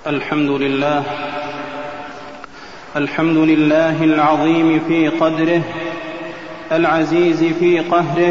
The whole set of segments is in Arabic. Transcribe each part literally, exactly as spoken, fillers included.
الحمد لله الحمد لله العظيم في قدره، العزيز في قهره،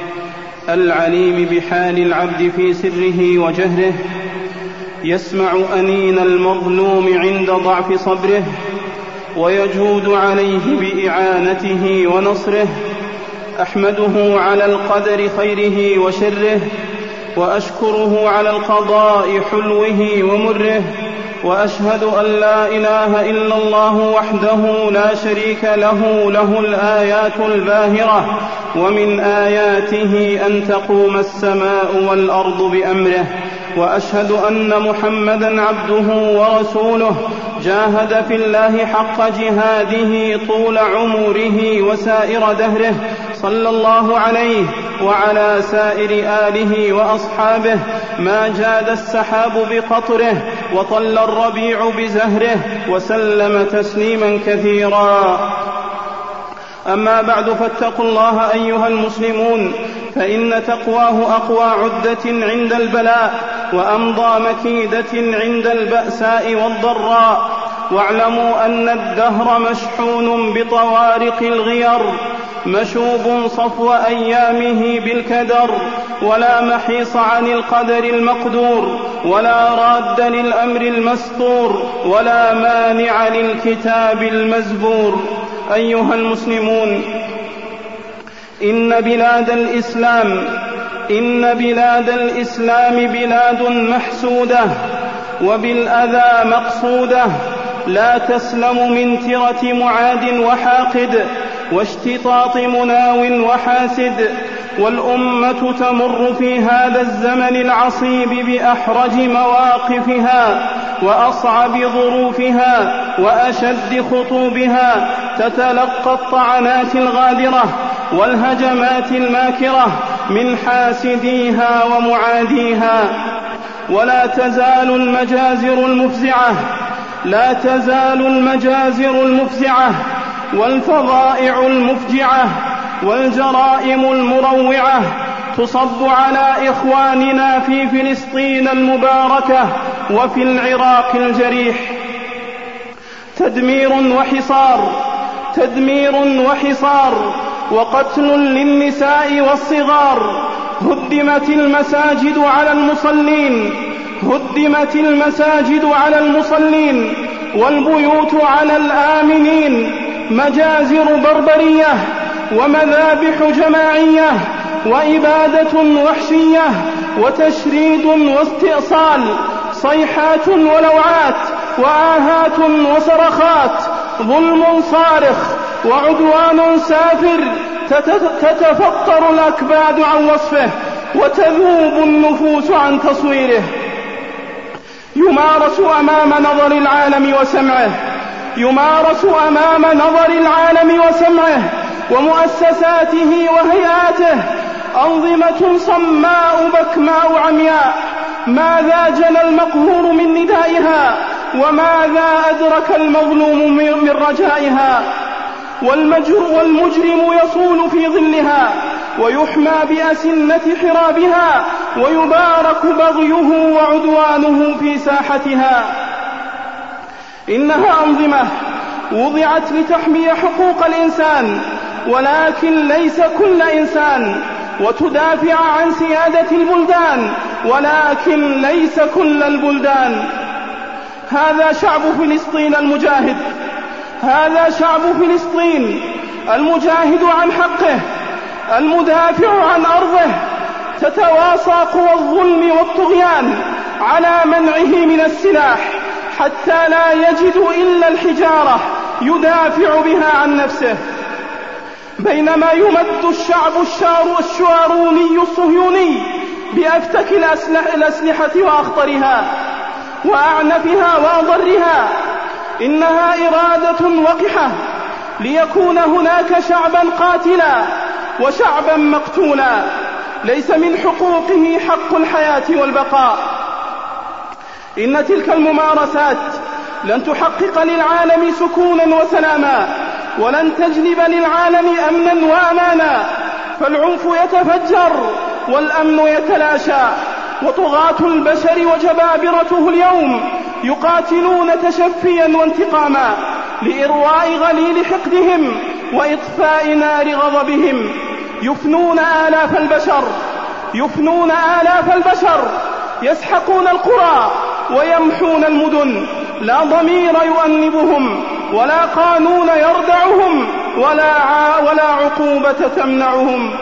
العليم بحال العبد في سره وجهره، يسمع أنين المظلوم عند ضعف صبره، ويجود عليه بإعانته ونصره. أحمده على القدر خيره وشره، وأشكره على القضاء حلوه ومره، وأشهد أن لا إله إلا الله وحده لا شريك له، له الآيات الباهرة، ومن آياته أن تقوم السماء والأرض بأمره. وأشهد أن محمدًا عبده ورسوله، جاهد في الله حق جهاده طول عمره وسائر دهره، صلى الله عليه وعلى سائر آله وأصحابه، ما جاد السحاب بقطره وطل الربيع بزهره، وسلم تسليما كثيرا. أما بعد، فاتقوا الله أيها المسلمون، فإن تقواه أقوى عدة عند البلاء، وأمضى مكيدة عند البأساء والضراء. واعلموا أن الدهر مشحون بطوارق الغير، مشوب صفو أيامه بالكدر، ولا محيص عن القدر المقدور، ولا راد للأمر المسطور، ولا مانع للكتاب المزبور. أيها المسلمون، إن بلاد الإسلام إن بلاد الإسلام بلاد محسودة وبالأذى مقصودة، لا تسلم من ترة معاد وحاقد واشتطاط مناو وحاسد. والأمة تمر في هذا الزمن العصيب بأحرج مواقفها وأصعب ظروفها وأشد خطوبها، تتلقى الطعنات الغادرة والهجمات الماكرة من حاسديها ومعاديها. ولا تزال المجازر المفزعة لا تزال المجازر المفزعة والفظائع المفجعة والجرائم المروعة تصب على إخواننا في فلسطين المباركة وفي العراق الجريح. تدمير وحصار تدمير وحصار وقتل للنساء والصغار. هدمت المساجد على المصلين هدمت المساجد على المصلين والبيوت على الآمنين. مجازر بربرية ومذابح جماعية وإبادة وحشية وتشريد واستئصال، صيحات ولوعات وآهات وصرخات، ظلم صارخ وعدوان سافر تتفطر الأكباد عن وصفه وتذوب النفوس عن تصويره. يمارس أمام نظر العالم وسمعه يمارس أمام نظر العالم وسمعه ومؤسساته وهيئاته أنظمة صماء بكماء عمياء. ماذا جنى المقهور من ندائها، وماذا أدرك المظلوم من رجائها. والمجرم يصول في ظلها ويحمى بأسنة حرابها، ويبارك بغيه وعدوانه في ساحتها. إنها أنظمة وضعت لتحمي حقوق الإنسان، ولكن ليس كل إنسان، وتدافع عن سيادة البلدان، ولكن ليس كل البلدان. هذا شعب فلسطين المجاهد هذا شعب فلسطين المجاهد عن حقه، المدافع عن أرضه. تتواصى قوى الظلم والطغيان على منعه من السلاح، حتى لا يجد إلا الحجارة يدافع بها عن نفسه. بينما يمد الشعب الشاروني الصهيوني بأفتك الأسلحة وأخطرها وأعنفها وأضرها، إنها إرادة وقحة ليكون هناك شعبا قاتلا وشعبا مقتولا. ليس من حقوقه حق الحياة والبقاء. إن تلك الممارسات لن تحقق للعالم سكونا وسلاما، ولن تجلب للعالم أمنا وأمانا، فالعنف يتفجر والأمن يتلاشى. وطغاة البشر وجبابرته اليوم يقاتلون تشفيا وانتقاما لإرواء غليل حقدهم وإطفاء نار غضبهم. يفنون آلاف البشر يفنون آلاف البشر يسحقون القرى ويمحون المدن، لا ضمير يؤنبهم ولا قانون يردعهم ولا, ع... ولا عقوبة تمنعهم.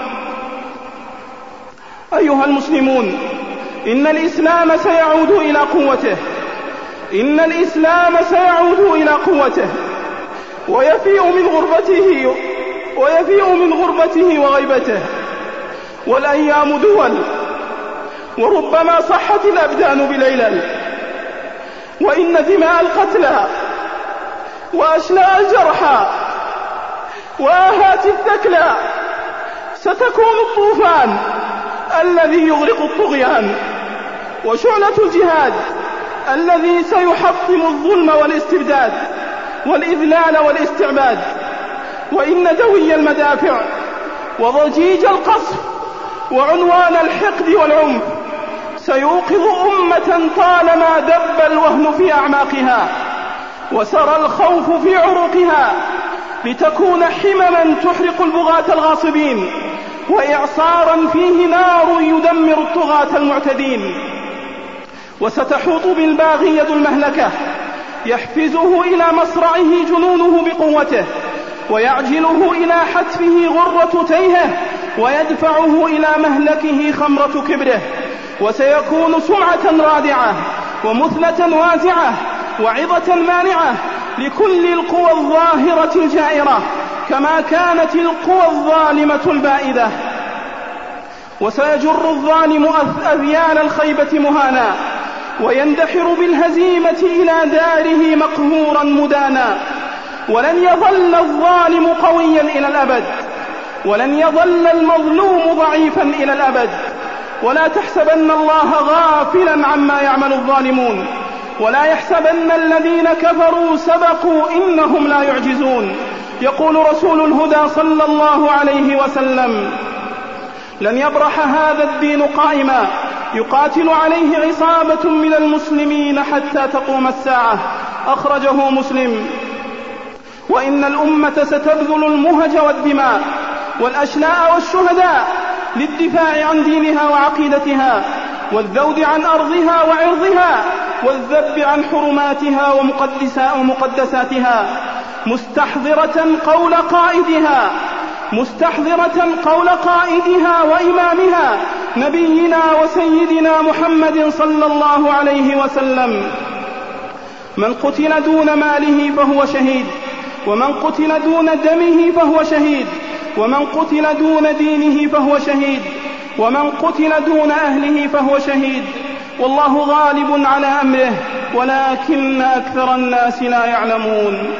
أيها المسلمون، إن الإسلام سيعود إلى قوته إن الإسلام سيعود إلى قوته ويفيء من غربته ويفيء من غربته وغيبته. والأيام دول، وربما صحت الأبدان بليلة، وإن دماء القتلى وأشلاء الجرحى وآهات الثكلى ستكون الطوفان الذي يغرق الطغيان، وشعلة الجهاد الذي سيحطم الظلم والاستبداد والإذلال والاستعباد. وإن دوي المدافع وضجيج القصف وعنوان الحقد والعنف سيوقظ أمة طالما دب الوهن في أعماقها وسرى الخوف في عروقها، لتكون حمما تحرق البغاة الغاصبين وإعصارا فيه نار يدمر الطغاة المعتدين. وستحوط بالباغي يد المهلكة يحفزه إلى مصرعه جنونه بقوته، ويعجله إلى حتفه غرة تيهه، ويدفعه إلى مهلكه خمرة كبره. وسيكون سمعة رادعة ومثلة وازعة وعظة مانعة لكل القوى الظاهرة الجائرة، كما كانت القوى الظالمة البائدة. وسيجر الظالم أذيال الخيبة مهانا، ويندحر بالهزيمة إلى داره مقهورا مدانا. ولن يظل الظالم قويا إلى الأبد، ولن يظل المظلوم ضعيفا إلى الأبد. ولا تحسبن الله غافلا عما يعمل الظالمون، ولا يحسبن الذين كفروا سبقوا إنهم لا يعجزون. يقول رسول الهدى صلى الله عليه وسلم: لن يبرح هذا الدين قائما يقاتل عليه عصابة من المسلمين حتى تقوم الساعة. أخرجه مسلم. وإن الأمة ستبذل المهج والدماء والأشلاء والشهداء للدفاع عن دينها وعقيدتها، والذود عن أرضها وعرضها، والذب عن حرماتها ومقدساتها، مستحضرة قول قائدها مستحضرة قول قائدها وإمامها نبينا وسيدنا محمد صلى الله عليه وسلم: من قتل دون ماله فهو شهيد، ومن قتل دون دمه فهو شهيد، ومن قتل دون دينه فهو شهيد، ومن قتل دون أهله فهو شهيد. والله غالب على أمره ولكن أكثر الناس لا يعلمون.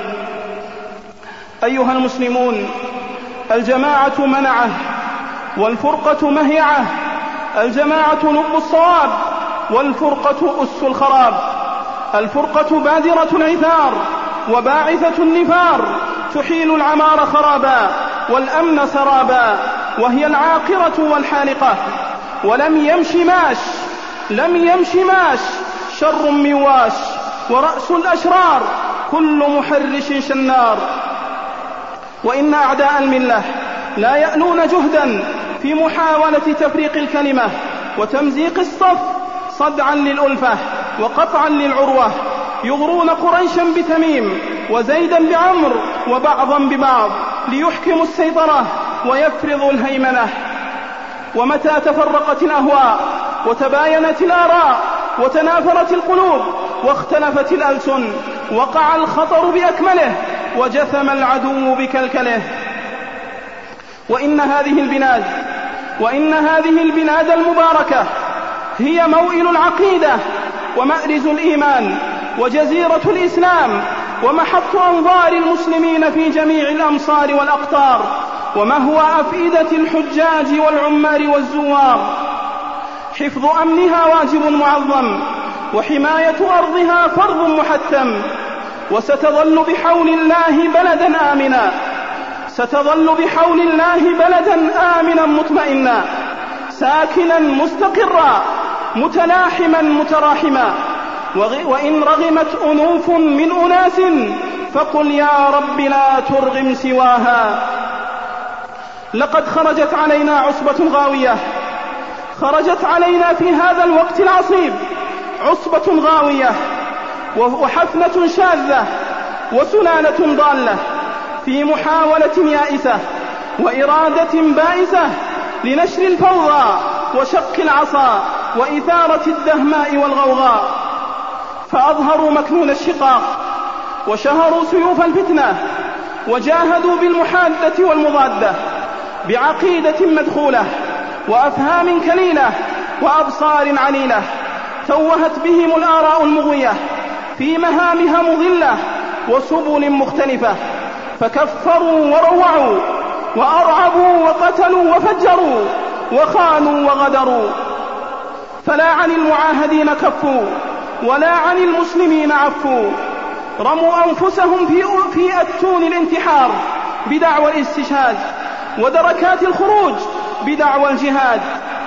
أيها المسلمون، الجماعة منعه والفرقة مهيعة. الجماعة لب الصواب والفرقة أس الخراب. الفرقة بادرة العثار وباعثة النفار، تحيل العمار خرابا والأمن سرابا، وهي العاقرة والحالقة. ولم يمش ماش لم يمش ماش شر من واش، ورأس الأشرار كل محرش شنار. وإن أعداء الملة لا يألون جهدا في محاولة تفريق الكلمة وتمزيق الصف صدعا للألفة وقطعا للعروة. يغرون قريشا بتميم وزيدا بعمر وبعضا ببعض ليحكموا السيطرة ويفرضوا الهيمنة. ومتى تفرقت الأهواء وتباينت الآراء وتنافرت القلوب واختلفت الألسن، وقع الخطر بأكمله وجثم العدو بكلكله. وإن هذه البلاد وإن هذه البلاد المباركة هي موئل العقيدة ومأرز الإيمان وجزيرة الإسلام ومحط أنظار المسلمين في جميع الأمصار والأقطار، ومهوى أفئدة الحجاج والعمار والزوار. حفظ أمنها واجب معظم، وحماية أرضها فرض محتم. وستظل بحول الله بلدا آمنا ستظل بحول الله بلدا آمنا مطمئنا، ساكنا مستقرا، متلاحما متراحما. وإن رغمت أنوف من أناس فقل يا رب لا ترغم سواها. لقد خرجت علينا عصبة غاوية، خرجت علينا في هذا الوقت العصيب عصبة غاوية وحفنة شاذة وسلالة ضالة في محاولة يائسة وإرادة بائسة لنشر الفوضى وشق العصا وإثارة الدهماء والغوغاء، فأظهروا مكنون الشقاق وشهروا سيوف الفتنة وجاهدوا بالمحادة والمضادة بعقيدة مدخولة وأفهام كليلة وأبصار عليلة توهت بهم الآراء المغوية في مهامها مضلة وسبل مختلفة، فكفروا وروعوا وأرعبوا وقتلوا وفجروا وخانوا وغدروا، فلا عن المعاهدين كفوا ولا عن المسلمين عفوا، رموا أنفسهم في, في أتون الانتحار بدعوى الاستشهاد ودركات الخروج بدعوى الجهاد،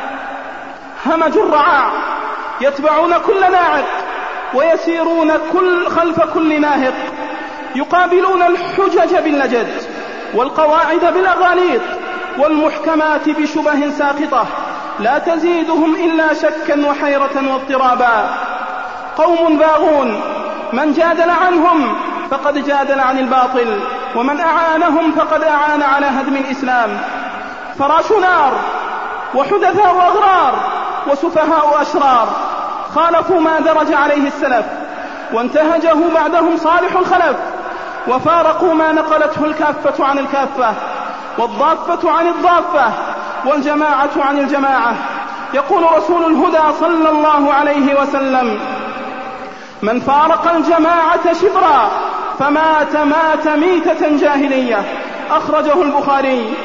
همجوا الرعاع يتبعون كل ناعق ويسيرون كل خلف كل ناهق، يقابلون الحجج باللجد والقواعد بالأغاليط والمحكمات بشبه ساقطة لا تزيدهم إلا شكا وحيرة واضطرابا. قوم باغون من جادل عنهم فقد جادل عن الباطل، ومن أعانهم فقد أعان على هدم الإسلام. فراش نار وحدثاء أغرار وسفهاء أشرار خالفوا ما درج عليه السلف وانتهجه بعدهم صالح الخلف، وفارقوا ما نقلته الكافة عن الكافة والضافة عن الضافة والجماعة عن الجماعة. يقول رسول الهدى صلى الله عليه وسلم: من فارق الجماعة شبرا فمات مات ميتة جاهلية، أخرجه البخاري.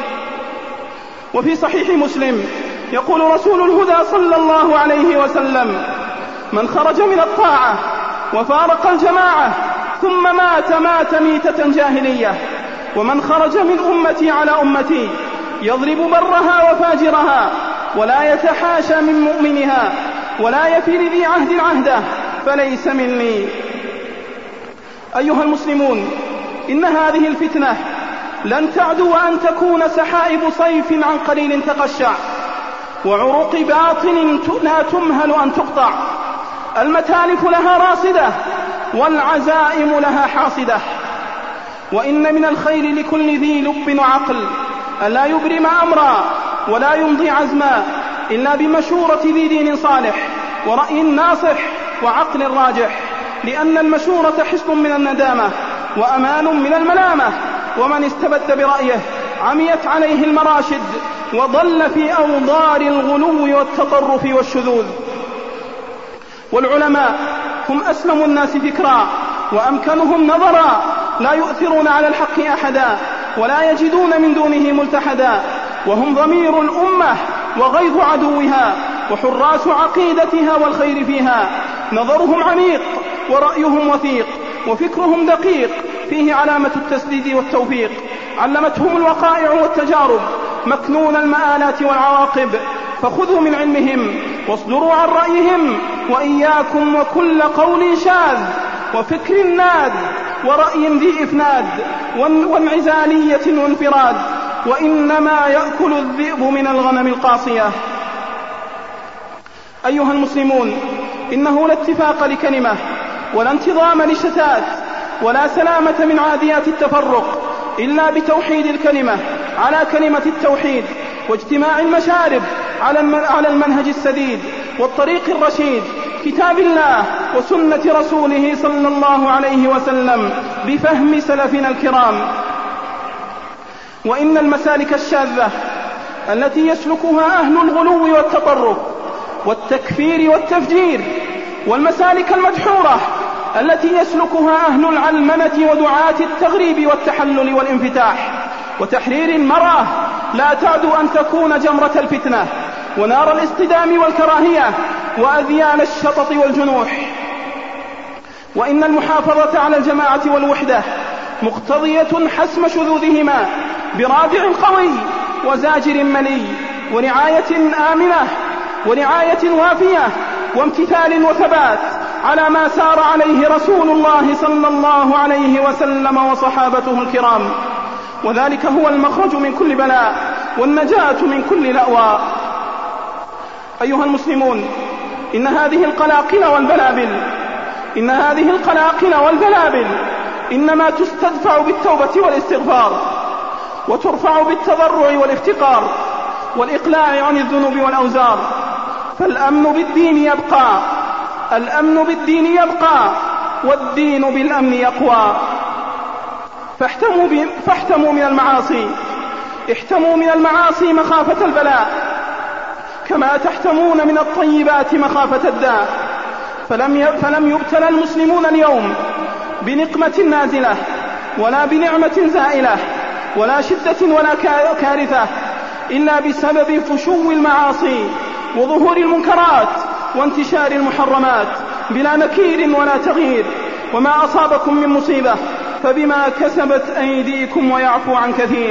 وفي صحيح مسلم يقول رسول الهدى صلى الله عليه وسلم: من خرج من الطاعة وفارق الجماعة ثم مات مات ميتة جاهلية. ومن خرج من أمتي على أمتي يضرب برها وفاجرها ولا يتحاشى من مؤمنها ولا يفي لذي عهد عهده فليس مني. أيها المسلمون، إن هذه الفتنة لن تعدو أن تكون سحائب صيف عن قليل تقشع وعروق باطن لا تمهل أن تقطع. المتالف لها راصدة والعزائم لها حاصدة. وإن من الخير لكل ذي لب وعقل ألا يبرم أمرا ولا يمضي عزما إلا بمشورة ذي دين صالح ورأي ناصح وعقل راجح، لأن المشورة حصن من الندامة وأمان من الملامة، ومن استبد برأيه عميت عليه المراشد وضل في أوضار الغلو والتطرف والشذوذ. والعلماء هم أسلم الناس فكرا وأمكنهم نظرا، لا يؤثرون على الحق أحدا ولا يجدون من دونه ملتحدا، وهم ضمير الأمة وغيظ عدوها وحراس عقيدتها والخير فيها. نظرهم عميق ورأيهم وثيق وفكرهم دقيق، فيه علامة التسديد والتوفيق. علمتهم الوقائع والتجارب مكنون المآلات والعواقب، فخذوا من علمهم واصدروا عن رأيهم، وإياكم وكل قول شاذ وفكر ناد ورأي ذي إفناد وانعزالية وانفراد، وإنما يأكل الذئب من الغنم القاصية. أيها المسلمون، إنه لا اتفاق لكلمة ولا انتظام لشتات ولا سلامة من عاديات التفرق إلا بتوحيد الكلمة على كلمة التوحيد، واجتماع المشارب على المنهج السديد والطريق الرشيد، كتاب الله وسنة رسوله صلى الله عليه وسلم بفهم سلفنا الكرام. وإن المسالك الشاذة التي يسلكها أهل الغلو والتطرف والتكفير والتفجير، والمسالك المدحورة التي يسلكها أهل العلمنة ودعاة التغريب والتحلل والانفتاح وتحرير المرأة، لا تعدو أن تكون جمرة الفتنة ونار الاصطدام والكراهية وأذيال الشطط والجنوح. وإن المحافظة على الجماعة والوحدة مقتضية حسم شذوذهما برادع قوي وزاجر ملي ورعاية آمنة ورعاية وافية وامتثال وثبات على ما سار عليه رسول الله صلى الله عليه وسلم وصحابته الكرام، وذلك هو المخرج من كل بلاء والنجاة من كل لأوى. أيها المسلمون، إن هذه القلاقل والبلابل إن هذه القلاقل والبلابل إنما تستدفع بالتوبة والاستغفار، وترفع بالتضرع والافتقار والإقلاع عن الذنوب والأوزار. فالأمن بالدين يبقى الأمن بالدين يبقى والدين بالأمن يقوى. فاحتموا, فاحتموا من المعاصي احتموا من المعاصي مخافة البلاء، كما تحتمون من الطيبات مخافة الداء. فلم, فلم يبتلى المسلمون اليوم بنقمة نازلة ولا بنعمة زائلة ولا شدة ولا كارثة إلا بسبب فشو المعاصي وظهور المنكرات وانتشار المحرمات بلا نكير ولا تغيير. وما أصابكم من مصيبة فبما كسبت أيديكم ويعفو عن كثير.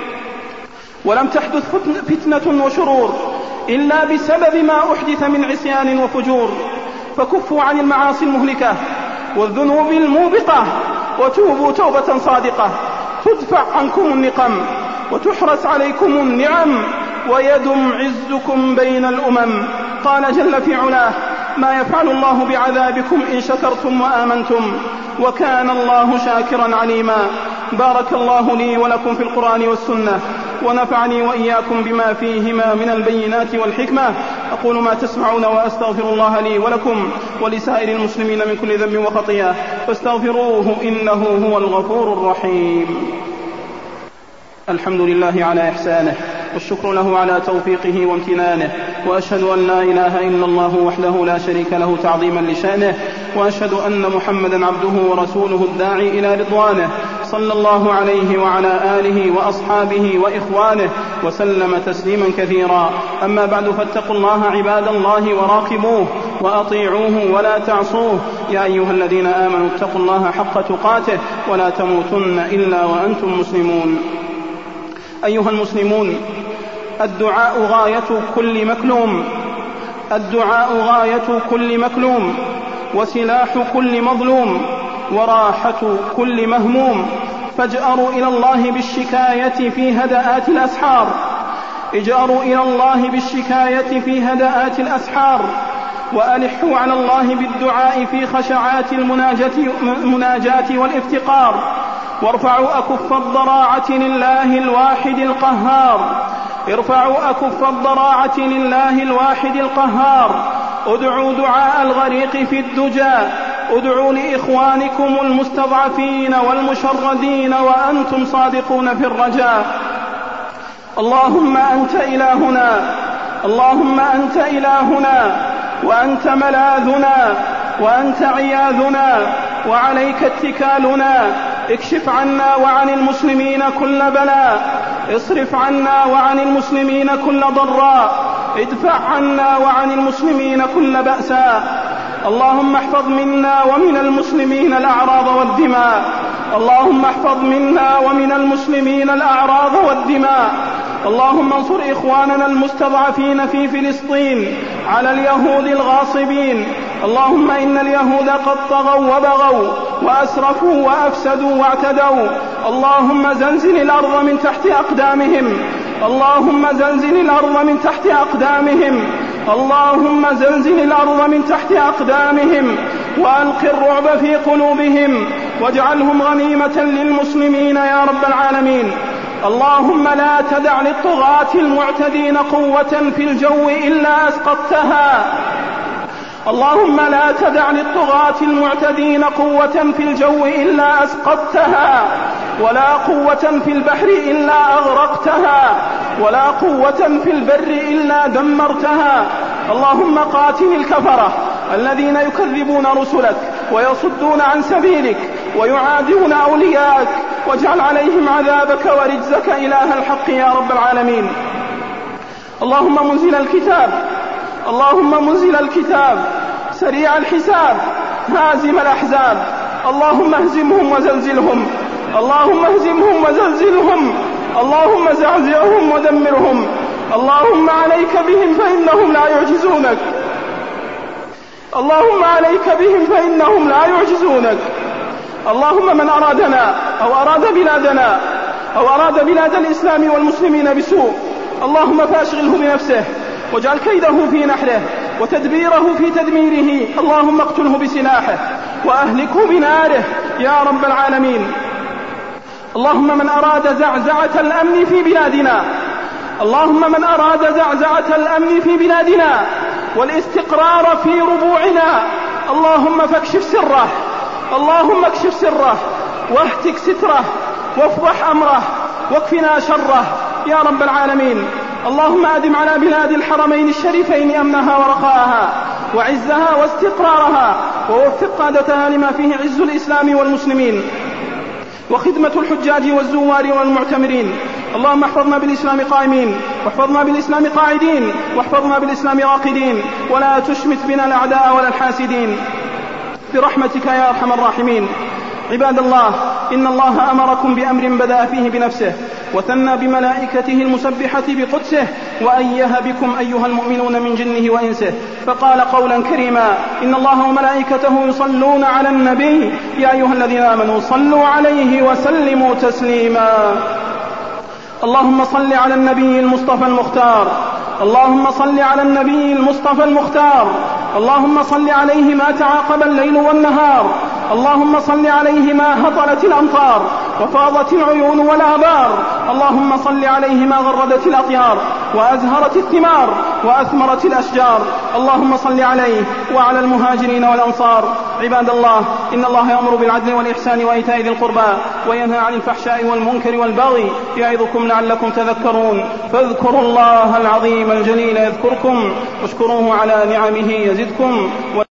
ولم تحدث فتنة وشرور إلا بسبب ما أحدث من عصيان وفجور. فكفوا عن المعاصي المهلكة والذنوب الموبقة وتوبوا توبة صادقة تدفع عنكم النقم وتحرس عليكم النعم ويدم عزكم بين الأمم. قال جل في علاه: ما يفعل الله بعذابكم إن شكرتم وآمنتم وكان الله شاكرا عليما. بارك الله لي ولكم في القرآن والسنة، ونفعني وإياكم بما فيهما من البينات والحكمة. أقول ما تسمعون وأستغفر الله لي ولكم ولسائر المسلمين من كل ذنب وخطيئة فاستغفروه إنه هو الغفور الرحيم. الحمد لله على إحسانه والشكر له على توفيقه وامتنانه، وأشهد أن لا إله إلا الله وحده لا شريك له تعظيما لشأنه، وأشهد أن محمدا عبده ورسوله الداعي إلى رضوانه صلى الله عليه وعلى آله وأصحابه وإخوانه وسلم تسليما كثيرا. أما بعد، فاتقوا الله عباد الله وراقبوه وأطيعوه ولا تعصوه. يا أيها الذين آمنوا اتقوا الله حق تقاته ولا تموتن إلا وأنتم مسلمون. أيها المسلمون، الدعاء غاية كل مكلوم الدعاء غاية كل مكلوم وسلاح كل مظلوم وراحة كل مهموم. فاجأروا إلى الله بالشكاية في هدآت الأسحار اجأروا إلى الله بالشكاية في هدآت الأسحار وألحوا على الله بالدعاء في خشعات المناجاة والافتقار. وارفعوا أكف الضراعة لله الواحد القهار ارفعوا أكف الضراعة لله الواحد القهار. ادعوا دعاء الغريق في الدجى ادعوا لإخوانكم المستضعفين والمشردين وأنتم صادقون في الرجاء. اللهم أنت إلهنا اللهم أنت إلهنا وأنت ملاذنا وأنت عياذنا وعليك اتكالنا. اكشف عنا وعن المسلمين كل بلاء اصرف عنا وعن المسلمين كل ضراء ادفع عنا وعن المسلمين كل بأساء. اللهم احفظ منا ومن المسلمين الأعراض والدماء اللهم احفظ منا ومن المسلمين الأعراض والدماء. اللهم انصر إخواننا المستضعفين في فلسطين على اليهود الغاصبين. اللهم إن اليهود قد طغوا وبغوا وأسرفوا وأفسدوا واعتدوا. اللهم زلزل الأرض من تحت أقدامهم اللهم زلزل الأرض من تحت أقدامهم اللهم زلزل الأرض من تحت أقدامهم وألق الرعب في قلوبهم واجعلهم غنيمة للمسلمين يا رب العالمين. اللهم لا تدع للطغاة المعتدين قوة في الجو إلا أسقطتها اللهم لا تدع للطغاة المعتدين قوة في الجو إلا أسقطتها ولا قوة في البحر إلا أغرقتها ولا قوة في البر إلا دمرتها. اللهم قاتل الكفرة الذين يكذبون رسلك ويصدون عن سبيلك ويعادون أولياءك واجعل عليهم عذابك ورجزك إله الحق يا رب العالمين. اللهم منزل الكتاب اللهم منزل الكتاب سريع الحساب هازم الأحزاب اللهم اهزمهم وزلزلهم اللهم اهزمهم وزلزلهم اللهم زعزعهم ودمرهم. اللهم عليك بهم فإنهم لا يعجزونك اللهم عليك بهم فإنهم لا يعجزونك. اللهم من أرادنا أو أراد بلادنا أو أراد بلاد الإسلام والمسلمين بسوء اللهم فاشغله بنفسه واجعل كيده في نحره وتدبيره في تدميره، اللهم اقتله بسلاحه وأهلكه بناره يا رب العالمين. اللهم من أراد زعزعة الأمن في بلادنا اللهم من أراد زعزعة الأمن في بلادنا والاستقرار في ربوعنا اللهم فاكشف سره اللهم اكشف سره واهتك ستره وافضح أمره واكفنا شره يا رب العالمين. اللهم أدم على بلاد الحرمين الشريفين أمنها ورخاءها وعزها واستقرارها، ووفق قادتها لما فيه عز الإسلام والمسلمين وخدمة الحجاج والزوار والمعتمرين. اللهم احفظنا بالإسلام قائمين واحفظنا بالإسلام قاعدين واحفظنا بالإسلام راقدين، ولا تشمت بنا الأعداء ولا الحاسدين برحمتك يا أرحم الراحمين. عباد الله، إن الله أمركم بأمر بدأ فيه بنفسه وثنى بملائكته المسبحة بقدسه وأيه بكم أيها المؤمنون من جنه وإنسه، فقال قولا كريما: إن الله وملائكته يصلون على النبي يا أيها الذين آمنوا صلوا عليه وسلموا تسليما. اللهم صل على النبي المصطفى المختار اللهم صل على النبي المصطفى المختار اللهم صل عليه ما تعاقب الليل والنهار اللهم صل عليه ما هطلت الأمطار وفاضت العيون والآبار اللهم صل عليه ما غردت الأطيار وأزهرت الثمار وأثمرت الأشجار اللهم صل عليه وعلى المهاجرين والأنصار. عباد الله، إن الله يأمر بالعدل والإحسان وإيتاء ذي القربى وينهى عن الفحشاء والمنكر والبغي يعظكم لعلكم تذكرون، فاذكروا الله العظيم الجليل يذكركم واشكروه على نعمه يزدكم.